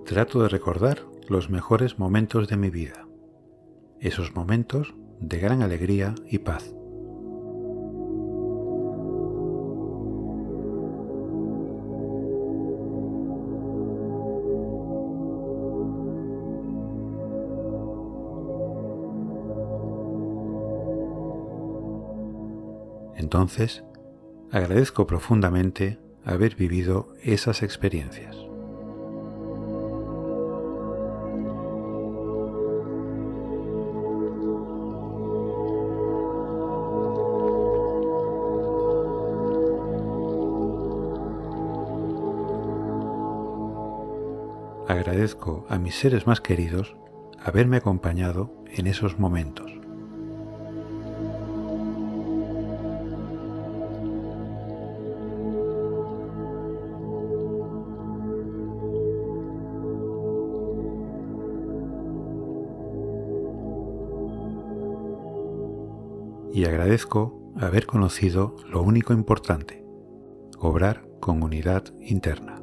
trato de recordar los mejores momentos de mi vida, esos momentos de gran alegría y paz. Entonces, agradezco profundamente haber vivido esas experiencias. Agradezco a mis seres más queridos haberme acompañado en esos momentos. Y agradezco haber conocido lo único importante, obrar con unidad interna.